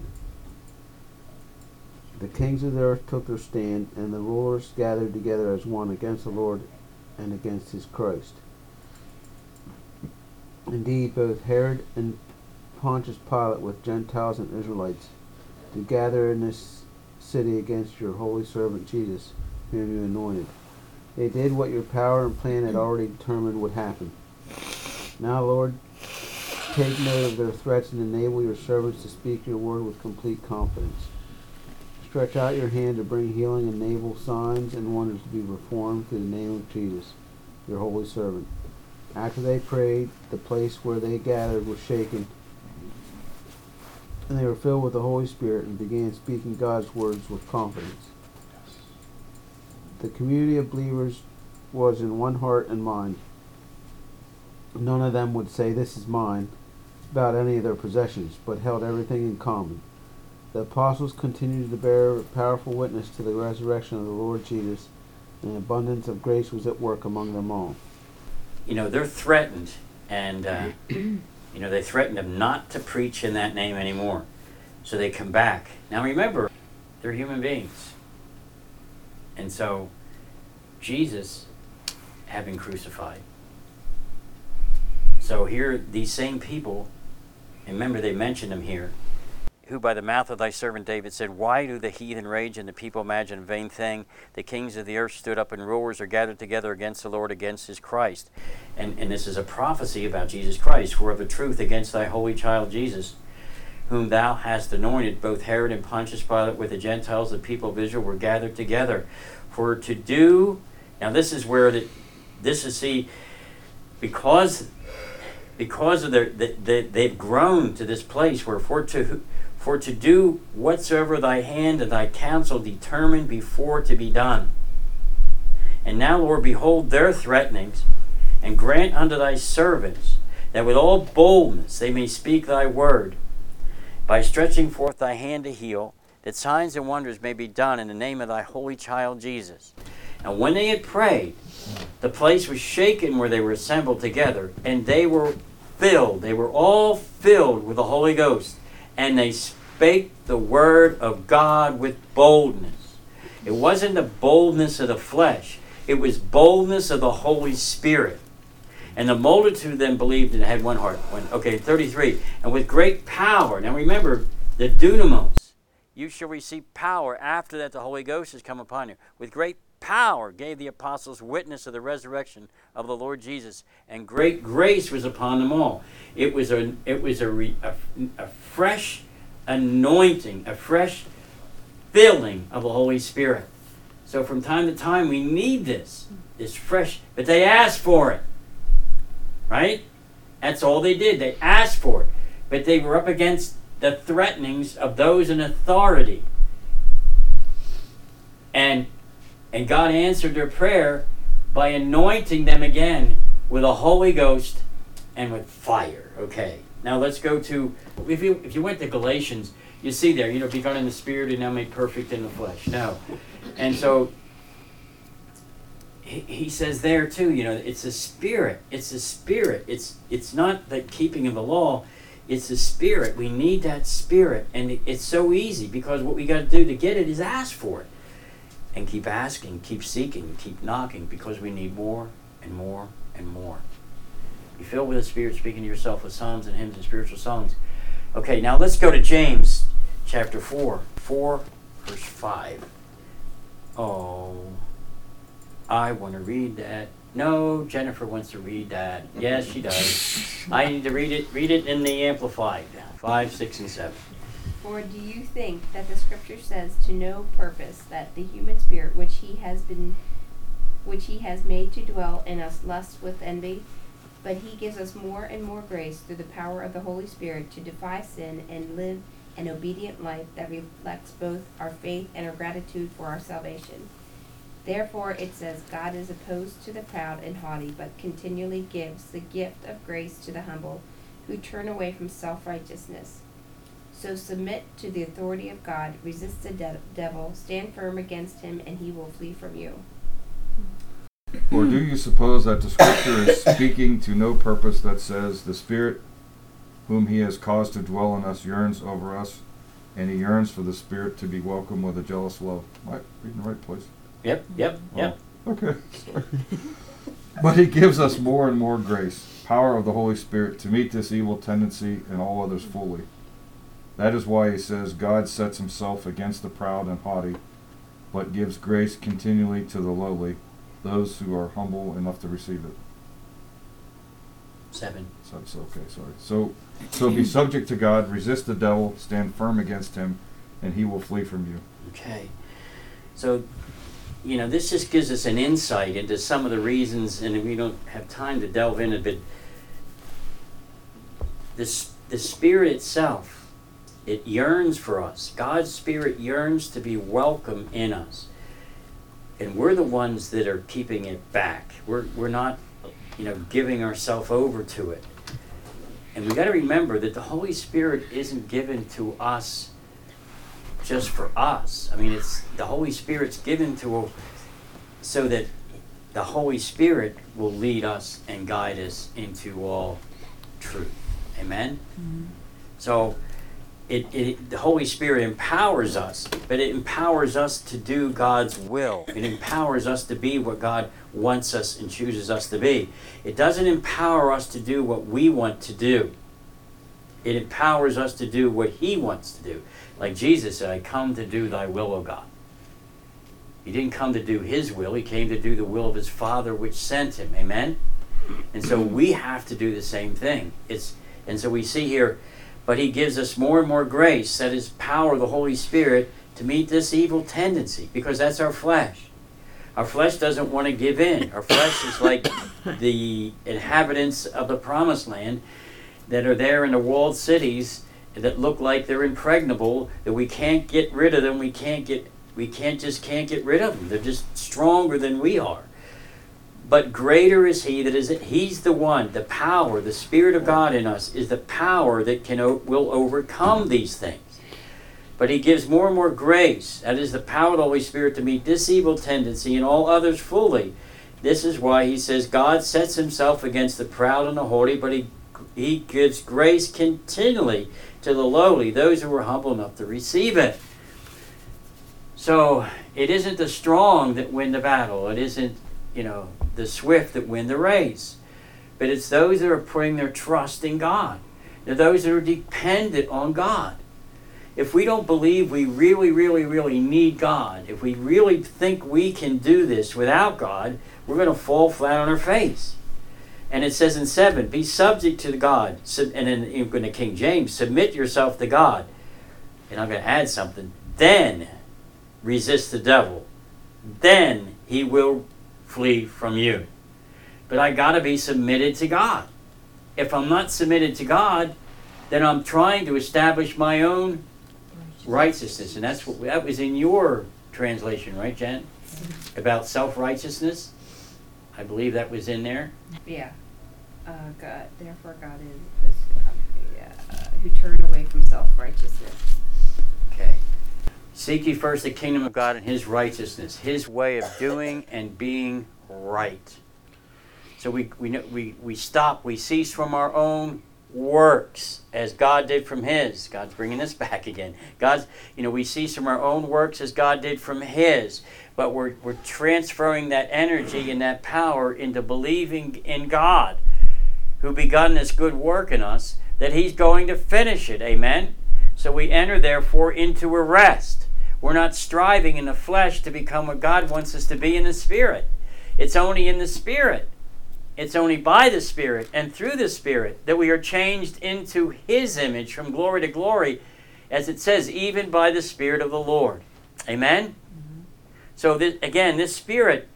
The kings of the earth took their stand, and the rulers gathered together as one against the Lord and against his Christ. Indeed, both Herod and Pontius Pilate with Gentiles and Israelites did gather in this city against your holy servant Jesus, whom you anointed. They did what your power and plan had already determined would happen. Now, Lord, take note of their threats and enable your servants to speak your word with complete confidence. Stretch out your hand to bring healing and enable signs and wonders to be performed through the name of Jesus, your holy servant. After they prayed, the place where they gathered was shaken, and they were filled with the Holy Spirit and began speaking God's words with confidence. The community of believers was in one heart and mind. None of them would say, "This is mine," about any of their possessions, but held everything in common. The apostles continued to bear powerful witness to the resurrection of the Lord Jesus, and an abundance of grace was at work among them all. You know, they're threatened, and, uh, you know, they threatened them not to preach in that name anymore. So they come back. Now remember, they're human beings. And so, Jesus had been crucified. So here, these same people, and remember they mentioned them here, who by the mouth of thy servant David said, "Why do the heathen rage and the people imagine a vain thing? The kings of the earth stood up and rulers are gathered together against the Lord, against his Christ." And, and this is a prophecy about Jesus Christ. "For of a truth against thy holy child Jesus, whom thou hast anointed, both Herod and Pontius Pilate with the Gentiles, the people of Israel, were gathered together. For to do," now this is where, the, this is, see, because, because of their, the, the, they've grown to this place where for to, For to do whatsoever thy hand and thy counsel determined before to be done. And now, Lord, behold their threatenings, and grant unto thy servants that with all boldness they may speak thy word, by stretching forth thy hand to heal, that signs and wonders may be done in the name of thy holy child Jesus. And when they had prayed, the place was shaken where they were assembled together, and they were filled, they were all filled with the Holy Ghost. And they spake the word of God with boldness. It wasn't the boldness of the flesh. It was boldness of the Holy Spirit. And the multitude of them believed and had one heart. When, okay, thirty-three. And with great power. Now remember, the dunamos. You shall receive power after that the Holy Ghost has come upon you. With great power gave the apostles witness of the resurrection of the Lord Jesus, and great grace was upon them all. It was a it was a, re, a, a fresh anointing, a fresh filling of the Holy Spirit. So from time to time we need this, this fresh, but they asked for it, right? That's all they did. They asked for it, but they were up against the threatenings of those in authority, and And God answered their prayer by anointing them again with the Holy Ghost and with fire. Okay, now let's go to, if you if you went to Galatians, you see there, you know, begun in the Spirit and now made perfect in the flesh. No. And so he, he says there too, you know, it's the Spirit. It's the Spirit. It's it's not the keeping of the law. It's the Spirit. We need that Spirit. And it, it's so easy, because what we got to do to get it is ask for it. And keep asking, keep seeking, keep knocking, because we need more and more and more. Be filled with the Spirit, speaking to yourself with psalms and hymns and spiritual songs. Okay, now let's go to James chapter four, four, verse five. Oh, I want to read that. No, Jennifer wants to read that. Yes, she does. I need to read it. Read it in the Amplified. Five, six, and seven. Or do you think that the scripture says to no purpose that the human spirit which he has been which he has made to dwell in us lusts with envy? But he gives us more and more grace through the power of the Holy Spirit to defy sin and live an obedient life that reflects both our faith and our gratitude for our salvation. Therefore it says, God is opposed to the proud and haughty, but continually gives the gift of grace to the humble, who turn away from self-righteousness. So submit to the authority of God, resist the de- devil, stand firm against him, and he will flee from you. Or do you suppose that the scripture is speaking to no purpose that says, the Spirit whom he has caused to dwell in us yearns over us, and he yearns for the Spirit to be welcomed with a jealous love? Am I reading the right place? Yep, yep, yep. Oh, okay. Sorry. But he gives us more and more grace, power of the Holy Spirit, to meet this evil tendency and all others fully. That is why he says, God sets himself against the proud and haughty, but gives grace continually to the lowly, those who are humble enough to receive it. Seven. So it's okay, sorry. So, so be subject to God, resist the devil, stand firm against him, and he will flee from you. Okay. So, you know, this just gives us an insight into some of the reasons, and we don't have time to delve into it, but this, the Spirit itself, it yearns for us. God's Spirit yearns to be welcome in us. And we're the ones that are keeping it back. We're, we're not, you know, giving ourselves over to it. And we got to remember that the Holy Spirit isn't given to us just for us. I mean, it's the Holy Spirit's given to so that the Holy Spirit will lead us and guide us into all truth. Amen? Mm-hmm. So it, it the Holy Spirit empowers us, but it empowers us to do God's will. It empowers us to be what God wants us and chooses us to be. It doesn't empower us to do what we want to do. It empowers us to do what he wants to do. Like Jesus said, I come to do thy will, O God. He didn't come to do his will. He came to do the will of his Father which sent him. Amen? And so we have to do the same thing. It's And so we see here, but he gives us more and more grace, that is power of the Holy Spirit, to meet this evil tendency, because that's our flesh. Our flesh doesn't want to give in. Our flesh is like the inhabitants of the promised land that are there in the walled cities that look like they're impregnable, that we can't get rid of them. We can't get, we can't just can't get rid of them. They're just stronger than we are. But greater is he that is, he's the one, the power, the Spirit of God in us is the power that can will overcome these things. But he gives more and more grace. That is the power of the Holy Spirit to meet this evil tendency and all others fully. This is why he says God sets himself against the proud and the haughty, but he he gives grace continually to the lowly, those who are humble enough to receive it. So it isn't the strong that win the battle. It isn't, you know, the swift that win the race. But it's those that are putting their trust in God. They're those that are dependent on God. If we don't believe we really, really, really need God, if we really think we can do this without God, we're going to fall flat on our face. And it says in seven, be subject to God. And in, in the King James, submit yourself to God. And I'm going to add something. Then resist the devil. Then he will flee from you. But I got to be submitted to God. If I'm not submitted to God, then I'm trying to establish my own righteousness. And that's what that was in your translation, right, Jen? About self-righteousness. I believe that was in there. Yeah. Uh, God, therefore God is this yeah, uh, who turn away from self-righteousness. Okay. Seek ye first the kingdom of God and his righteousness, his way of doing and being right. So we we we we stop, we cease from our own works as God did from his. God's bringing this back again. God's, you know, we cease from our own works as God did from his. But we're we're transferring that energy and that power into believing in God, who begun this good work in us, that he's going to finish it. Amen? So we enter, therefore, into a rest. We're not striving in the flesh to become what God wants us to be in the Spirit. It's only in the Spirit. It's only by the Spirit and through the Spirit that we are changed into His image from glory to glory, as it says, even by the Spirit of the Lord. Amen? Mm-hmm. So this, again, this Spirit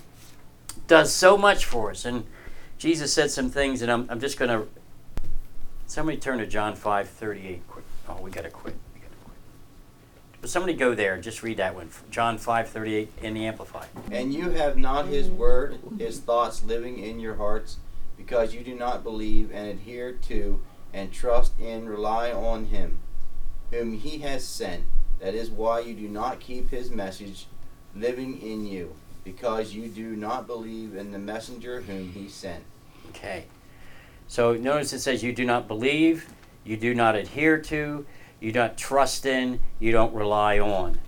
does so much for us. And Jesus said some things, and I'm, I'm just going to... Somebody turn to John five thirty-eight quick. Oh, we got to quit. We got to quit. But somebody go there. Just read that one. John five thirty-eight in the Amplified. And you have not his word, his thoughts living in your hearts, because you do not believe and adhere to and trust in, rely on him, whom he has sent. That is why you do not keep his message living in you, because you do not believe in the messenger whom he sent. Okay. So notice it says you do not believe, you do not adhere to, you don't trust in, you don't rely on.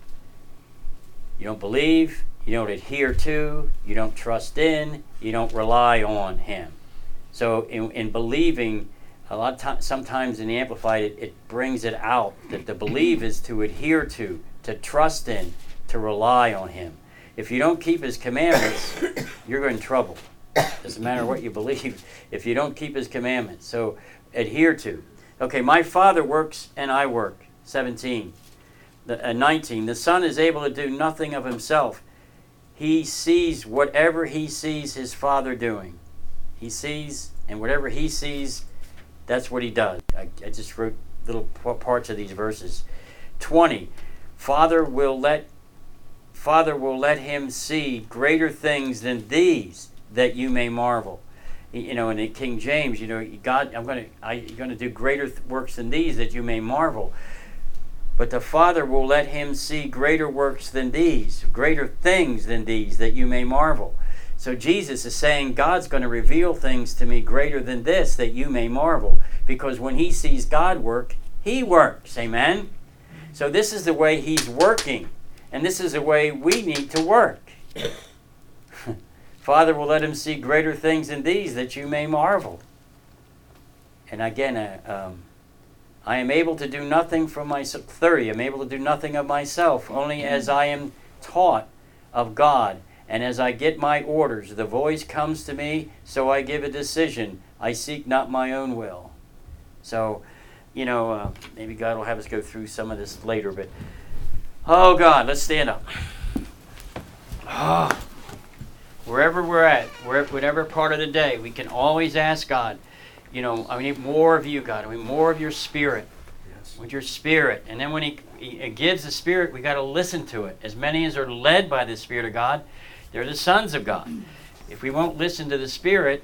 You don't believe, you don't adhere to, you don't trust in, you don't rely on him. So in, in believing, a lot of times, sometimes in the Amplified, it, it brings it out that the believe is to adhere to, to trust in, to rely on him. If you don't keep his commandments, you're in trouble. Doesn't matter what you believe if you don't keep his commandments. So adhere to. Okay, my Father works and I work. seventeen. The, uh, nineteen. The Son is able to do nothing of himself. He sees whatever he sees his Father doing. He sees, and whatever he sees, that's what he does. I, I just wrote little parts of these verses. twenty. Father will let Father will let him see greater things than these, that you may marvel. You know, in the King James, you know, God, I'm going to, I'm going to do greater th- works than these, that you may marvel. But the Father will let him see greater works than these, greater things than these, that you may marvel. So Jesus is saying, God's going to reveal things to me greater than this, that you may marvel. Because when he sees God work, he works. Amen? So this is the way he's working. And this is the way we need to work. Father will let him see greater things than these, that you may marvel. And again, uh, um, I am able to do nothing from myself. thirty. I'm able to do nothing of myself, only as I am taught of God. And as I get my orders, the voice comes to me, so I give a decision. I seek not my own will. So, you know, uh, maybe God will have us go through some of this later, but oh God, let's stand up. Oh. Wherever we're at, wherever, whatever part of the day, we can always ask God, you know, I need more of you, God. I need more of your Spirit. Yes. With your Spirit. And then when he, he gives the Spirit, we got to listen to it. As many as are led by the Spirit of God, they're the sons of God. If we won't listen to the Spirit,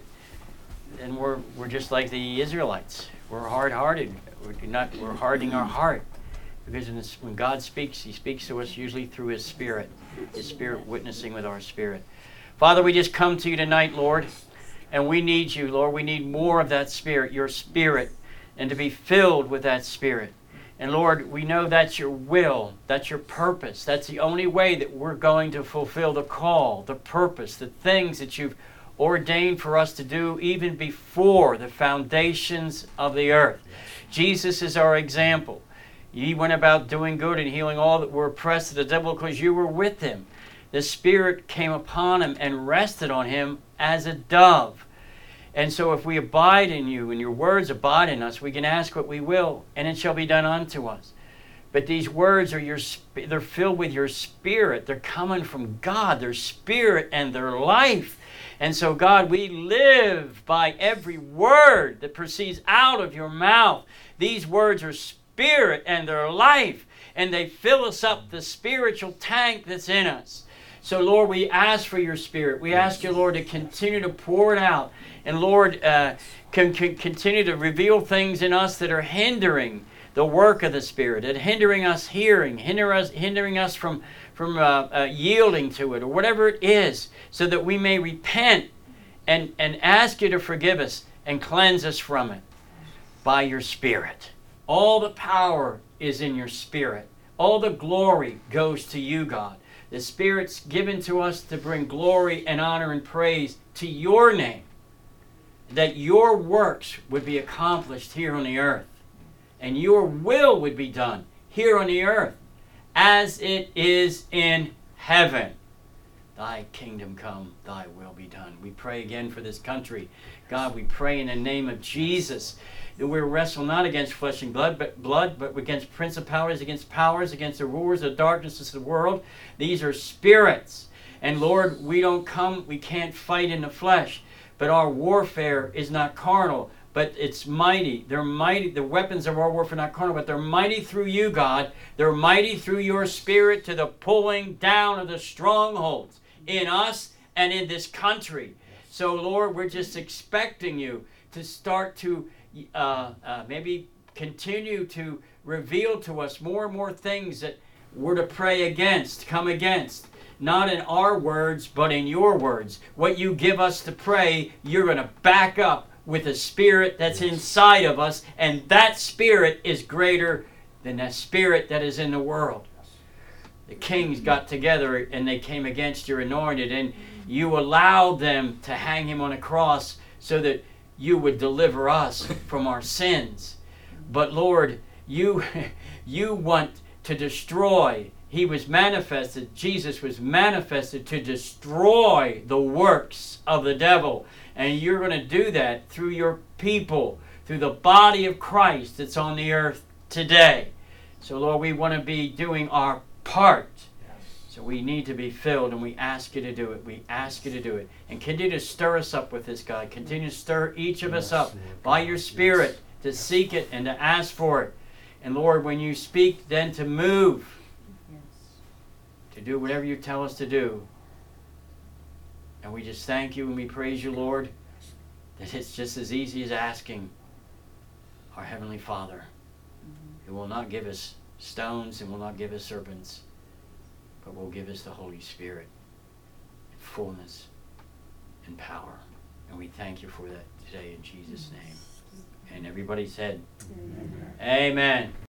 then we're we're just like the Israelites. We're hard-hearted. We're not. We're hardening our heart. Because when, this, when God speaks, he speaks to us usually through his Spirit. His Spirit witnessing with our spirit. Father, we just come to you tonight, Lord, and we need you, Lord. We need more of that Spirit, your Spirit, and to be filled with that Spirit. And Lord, we know that's your will, that's your purpose. That's the only way that we're going to fulfill the call, the purpose, the things that you've ordained for us to do even before the foundations of the earth. Jesus is our example. He went about doing good and healing all that were oppressed of the devil because you were with him. The Spirit came upon him and rested on him as a dove. And so if we abide in you and your words abide in us, we can ask what we will, and it shall be done unto us. But these words are your, they're filled with your Spirit. They're coming from God, their Spirit and their life. And so, God, we live by every word that proceeds out of your mouth. These words are Spirit and their life, and they fill us up, the spiritual tank that's in us. So, Lord, we ask for your Spirit. We ask you, Lord, to continue to pour it out. And, Lord, uh, can, can continue to reveal things in us that are hindering the work of the Spirit, and hindering us hearing, hinder us, hindering us from, from uh, uh, yielding to it, or whatever it is, so that we may repent and, and ask you to forgive us and cleanse us from it by your Spirit. All the power is in your Spirit. All the glory goes to you, God. The Spirit's given to us to bring glory and honor and praise to your name, that your works would be accomplished here on the earth, and your will would be done here on the earth as it is in heaven. Thy kingdom come, thy will be done. We pray again for this country. God, we pray in the name of Jesus that we wrestle not against flesh and blood, but blood, but against principalities, against powers, against the rulers of darkness of the world. These are spirits. And Lord, we don't come, we can't fight in the flesh, but our warfare is not carnal, but it's mighty. They're mighty. The weapons of our warfare are not carnal, but they're mighty through you, God. They're mighty through your Spirit to the pulling down of the strongholds in us and in this country. So, Lord, we're just expecting you to start to uh, uh, maybe continue to reveal to us more and more things that we're to pray against, come against. Not in our words, but in your words. What you give us to pray, you're going to back up with a spirit that's inside of us, and that spirit is greater than the spirit that is in the world. The kings got together and they came against your anointed, and you allowed them to hang him on a cross so that you would deliver us from our sins. But Lord, you, you want to destroy. He was manifested, Jesus was manifested to destroy the works of the devil. And you're going to do that through your people, through the body of Christ that's on the earth today. So Lord, we want to be doing our part. So we need to be filled, and we ask you to do it. We ask you to do it. And continue to stir us up with this, God. Continue to stir each of us up by your Spirit to seek it and to ask for it. And Lord, when you speak, then to move, to do whatever you tell us to do. And we just thank you and we praise you, Lord, that it's just as easy as asking our Heavenly Father, who will not give us stones and will not give us serpents, but will give us the Holy Spirit in fullness and power. And we thank you for that today in Jesus' name. And everybody said, Amen. Amen.